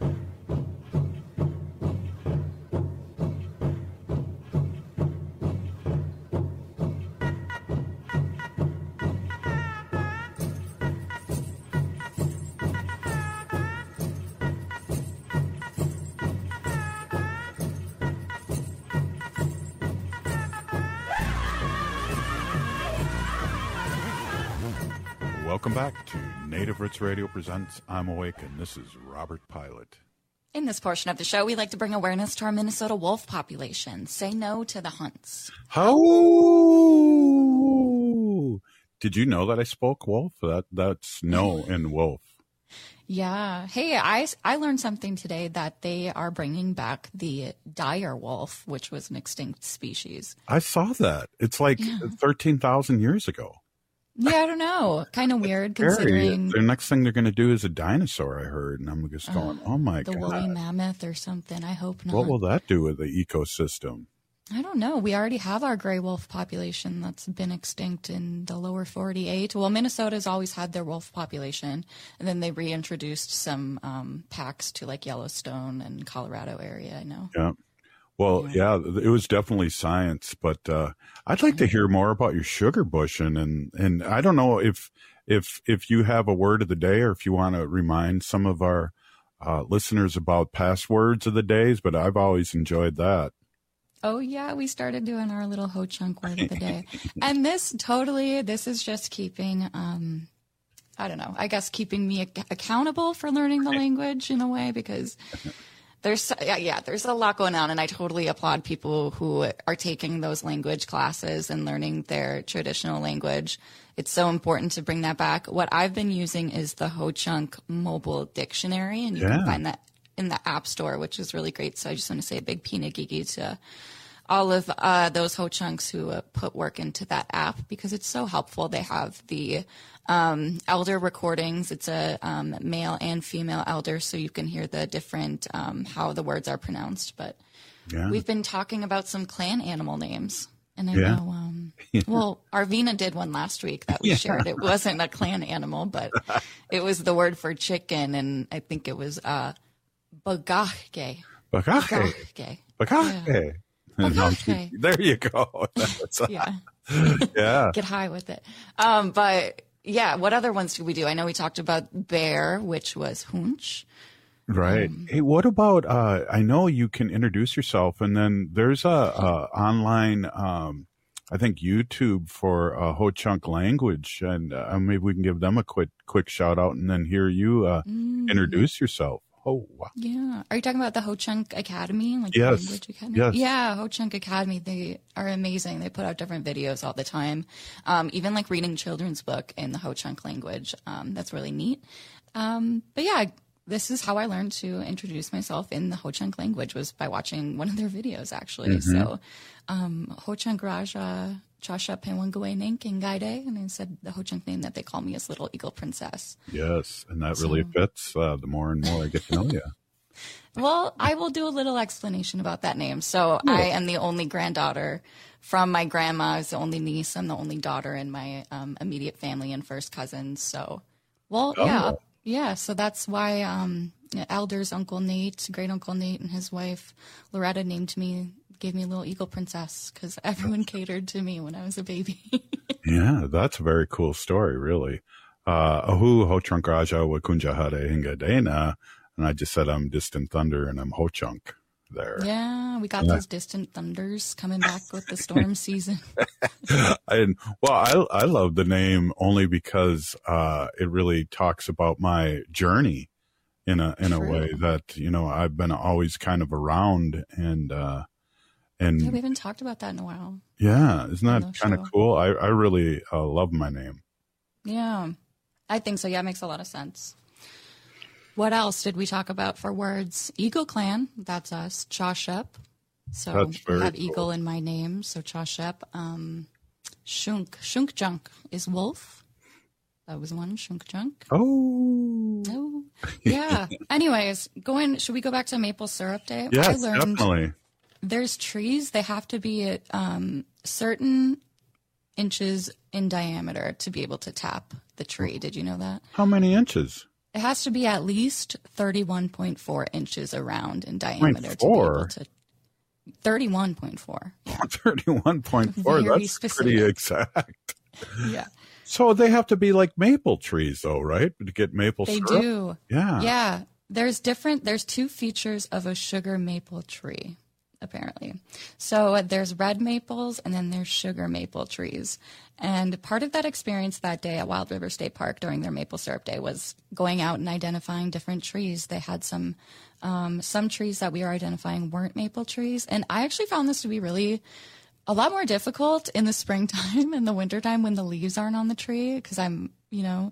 Welcome back to Native Roots Radio Presents I'm Awake, and this is Robert Pilot. In this portion of the show, we like to bring awareness to our Minnesota wolf population. Say no to the hunts. How? Did you know that I spoke wolf? That's no in wolf. Yeah. Hey, I learned something today that they are bringing back the dire wolf, which was an extinct species. I saw that. It's like 13,000 years ago. Yeah, I don't know. Kind of weird considering. The next thing they're going to do is a dinosaur, I heard. And I'm just going, oh my God. The woolly mammoth or something. I hope not. What will that do with the ecosystem? I don't know. We already have our gray wolf population that's been extinct in the lower 48. Well, Minnesota's always had their wolf population, and then they reintroduced some packs to like Yellowstone and Colorado area, I know. Yeah. Well, yeah, it was definitely science, but I'd like to hear more about your sugar bushing, and I don't know if you have a word of the day or if you want to remind some of our listeners about past words of the days, but I've always enjoyed that. Oh, yeah, we started doing our little Ho Chunk word of the day. And this is just keeping, I don't know, I guess keeping me accountable for learning the language in a way, because there's a lot going on. And I totally applaud people who are taking those language classes and learning their traditional language. It's so important to bring that back. What I've been using is the Ho Chunk mobile dictionary, and you can find that in the App Store, which is really great. So I just want to say a big pinagigi to all of those Ho Chunks who put work into that app, because it's so helpful. They have the elder recordings. It's a male and female elder, so you can hear the different how the words are pronounced. But we've been talking about some clan animal names. And I know, well, Arvina did one last week that we shared. It wasn't a clan animal, but it was the word for chicken, and I think it was Bagahge. Bagahge. Bagahge. There you go. Yeah. Get high with it. But yeah, what other ones did we do? I know we talked about bear, which was hunch. Right. Hey, what about, I know you can introduce yourself, and then there's a online, I think YouTube for Ho Chunk language, and maybe we can give them a quick shout out and then hear you introduce yourself. Oh, wow. Yeah. Are you talking about the Ho Chunk Academy? Like yes. Language Academy? Yes. Yeah, Ho Chunk Academy. They are amazing. They put out different videos all the time. Even like reading children's book in the Ho Chunk language. That's really neat. But yeah, this is how I learned to introduce myself in the Ho Chunk language, was by watching one of their videos, actually. Mm-hmm. So, Ho Chunk Raja Chasha Pewangwe Nanking Gaide, and I said the Ho Chunk name that they call me is Little Eagle Princess. Yes, and that really fits the more and more I get to know you. Well, I will do a little explanation about that name. So I am the only granddaughter from my grandma. I was the only niece. I'm the only daughter in my immediate family and first cousins. So, yeah. So that's why elders, Uncle Nate, great Uncle Nate, and his wife Loretta gave me a Little Eagle Princess, because everyone catered to me when I was a baby. Yeah, that's a very cool story, really. Ahu Ho Chunk Raja Wakunja Hare Hinga Dana. And I just said I'm Distant Thunder and I'm Ho Chunk there. Yeah, we got those distant thunders coming back with the storm season. I love the name only because it really talks about my journey in a way that, I've been always kind of around, and we haven't talked about that in a while. Yeah, isn't that kind of cool? I really love my name. Yeah, I think so. Yeah, it makes a lot of sense. What else did we talk about for words? Eagle Clan, that's us. Chashep. So I have Eagle in my name, so Chashep. Shunk Junk is wolf. That was one, Shunk Junk. Oh. Yeah. Anyways, should we go back to Maple Syrup Day? Yes, definitely. There's trees, they have to be at certain inches in diameter to be able to tap the tree. Did you know that? How many inches? It has to be at least 31.4 inches around in diameter to be able to. 31.4. Yeah. 31.4. That's specific. Pretty exact. Yeah. So they have to be like maple trees, though, right? To get maple syrup? They do. Yeah. Yeah. There's two features of a sugar maple tree, apparently. So there's red maples and then there's sugar maple trees. And part of that experience that day at Wild River State Park during their Maple Syrup Day was going out and identifying different trees. They had some trees that we were identifying weren't maple trees. And I actually found this to be really a lot more difficult in the springtime and the wintertime when the leaves aren't on the tree, because I'm,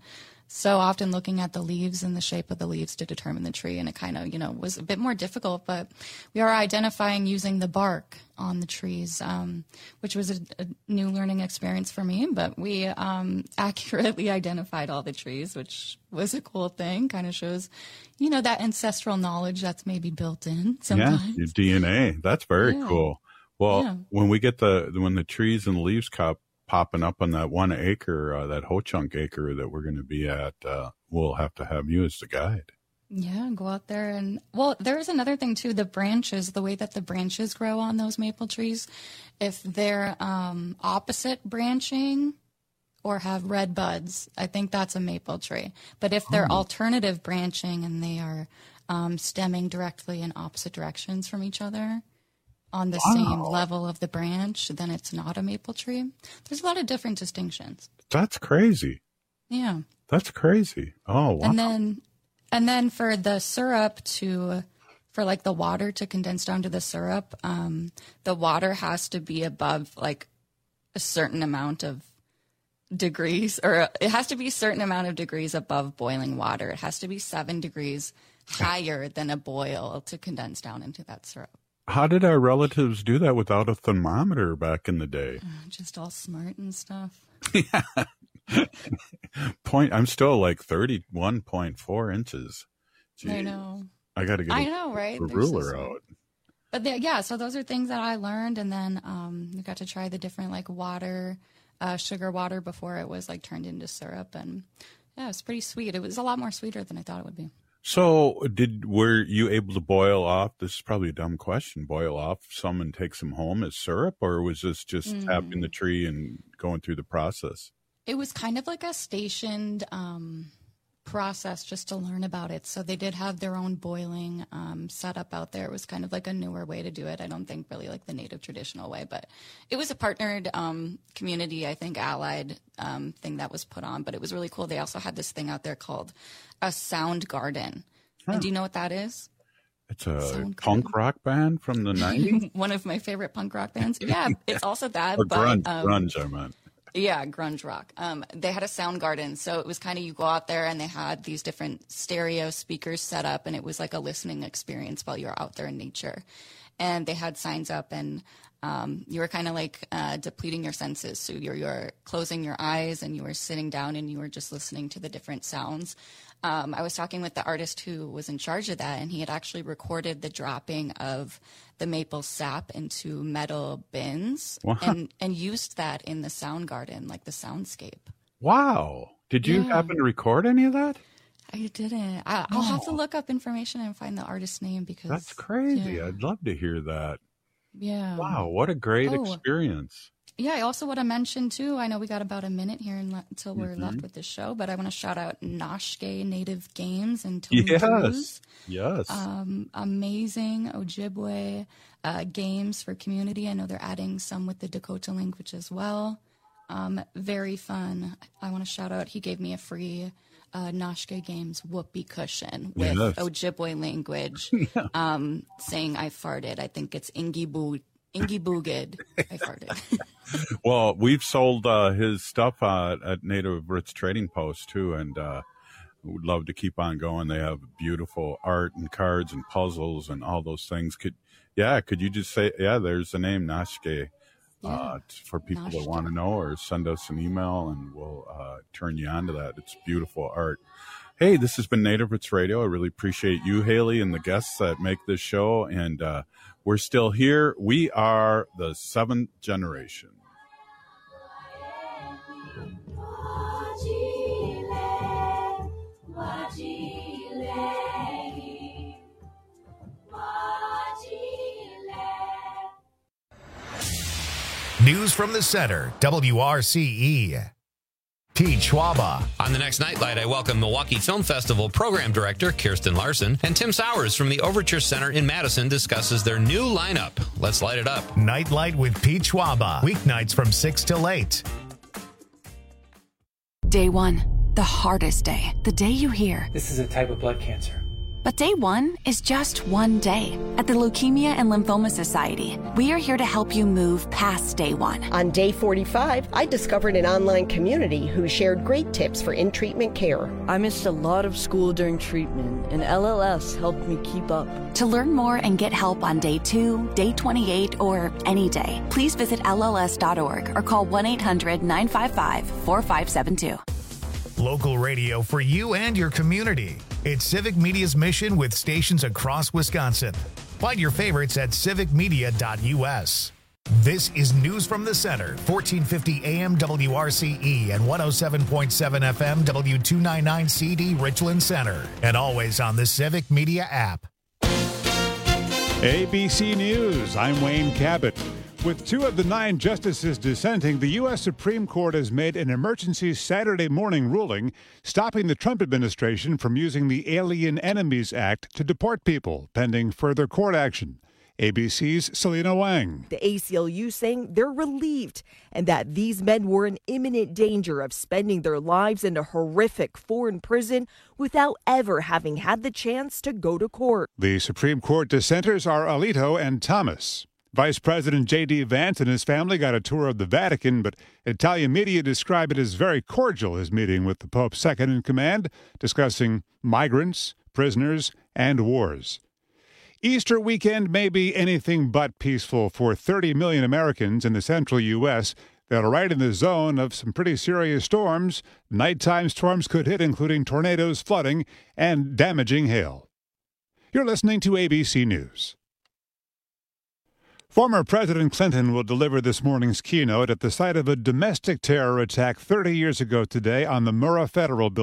so often looking at the leaves and the shape of the leaves to determine the tree, and it kind of, was a bit more difficult, but we are identifying using the bark on the trees, which was a new learning experience for me, but we accurately identified all the trees, which was a cool thing. Kind of shows, that ancestral knowledge that's maybe built in sometimes. Yeah, your DNA. That's very cool. Well, when we get when the trees and the leaves popping up on that 1 acre, that Ho-Chunk acre that we're going to be at, we'll have to have you as the guide. Yeah, go out there. And there's another thing too, the branches, the way that the branches grow on those maple trees, if they're opposite branching or have red buds, I think that's a maple tree. But if they're alternative branching and they are stemming directly in opposite directions from each other, on the same level of the branch, then it's not a maple tree. There's a lot of different distinctions. That's crazy. Yeah. That's crazy. Oh, wow. And then for the syrup for like the water to condense down to the syrup, the water has to be above like a certain amount of degrees, or it has to be a certain amount of degrees above boiling water. It has to be 7 degrees higher than a boil to condense down into that syrup. How did our relatives do that without a thermometer back in the day? Just all smart and stuff. Yeah. I'm still like 31.4 inches. Gee, I know. I got to get right? a ruler out. But so those are things that I learned. And then we got to try the different like water, sugar water before it was like turned into syrup. And yeah, it was pretty sweet. It was a lot more sweeter than I thought it would be. So were you able to boil off, this is probably a dumb question, boil off some and take some home as syrup, or was this just tapping the tree and going through the process? It was kind of like a stationed process just to learn about it. So they did have their own boiling setup out there. It was kind of like a newer way to do it. I don't think really like the native traditional way, but it was a partnered community, I think, allied thing that was put on. But it was really cool. They also had this thing out there called a sound garden. And do you know what that is? It's a punk rock band from the 90s? One of my favorite punk rock bands. Yeah, it's also that. Or grunge, I meant. Yeah, grunge rock. They had a sound garden. So it was kind of, you go out there and they had these different stereo speakers set up, and it was like a listening experience while you're out there in nature. And they had signs up, and you were kind of like depleting your senses. So you're closing your eyes and you were sitting down and you were just listening to the different sounds. I was talking with the artist who was in charge of that, and he had actually recorded the dropping of the maple sap into metal bins and used that in the sound garden, like the soundscape. Wow. Did you happen to record any of that? I didn't. I'll have to look up information and find the artist's name, because that's crazy. Yeah. I'd love to hear that. Yeah. Wow. What a great experience. Yeah, I also want to mention, too, I know we got about a minute here until we're left with the show, but I want to shout out Noshke Native Games and Tony Cruz. Yes. Amazing Ojibwe games for community. I know they're adding some with the Dakota language as well. Very fun. I want to shout out, he gave me a free Noshke Games whoopee cushion with Ojibwe language saying I farted. I think it's Ingi Boogid. I farted. Well, we've sold his stuff at Native Roots Trading Post too, and would love to keep on going. They have beautiful art and cards and puzzles and all those things. Could you just say, there's the name Noshke for people that want to know, or send us an email and we'll turn you on to that. It's beautiful art. Hey, this has been Native Roots Radio. I really appreciate you, Haley, and the guests that make this show. And we're still here. We are the 7th generation. News from the center, WRCE. Pete Schwaba. On the next Nightlight, I welcome Milwaukee Film Festival Program Director Kirsten Larson, and Tim Sowers from the Overture Center in Madison discusses their new lineup. Let's light it up. Nightlight with Pete Schwaba. Weeknights from 6 till 8. Day 1, the hardest day. The day you hear, this is a type of blood cancer. But day one is just one day. At the Leukemia and Lymphoma Society, we are here to help you move past day one. On day 45, I discovered an online community who shared great tips for in-treatment care. I missed a lot of school during treatment, and LLS helped me keep up. To learn more and get help on day 2, day 28, or any day, please visit LLS.org or call 1-800-955-4572. Local radio for you and your community. It's Civic Media's mission with stations across Wisconsin. Find your favorites at civicmedia.us. This is News from the Center, 1450 AM WRCE and 107.7 FM W299CD Richland Center, and always on the Civic Media app. ABC News, I'm Wayne Cabot. With 2 of the 9 justices dissenting, the U.S. Supreme Court has made an emergency Saturday morning ruling stopping the Trump administration from using the Alien Enemies Act to deport people, pending further court action. ABC's Selena Wang. The ACLU saying they're relieved and that these men were in imminent danger of spending their lives in a horrific foreign prison without ever having had the chance to go to court. The Supreme Court dissenters are Alito and Thomas. Vice President J.D. Vance and his family got a tour of the Vatican, but Italian media describe it as very cordial, his meeting with the Pope's second-in-command, discussing migrants, prisoners, and wars. Easter weekend may be anything but peaceful for 30 million Americans in the central U.S. that are right in the zone of some pretty serious storms. Nighttime storms could hit, including tornadoes, flooding, and damaging hail. You're listening to ABC News. Former President Clinton will deliver this morning's keynote at the site of a domestic terror attack 30 years ago today on the Murrah Federal Building.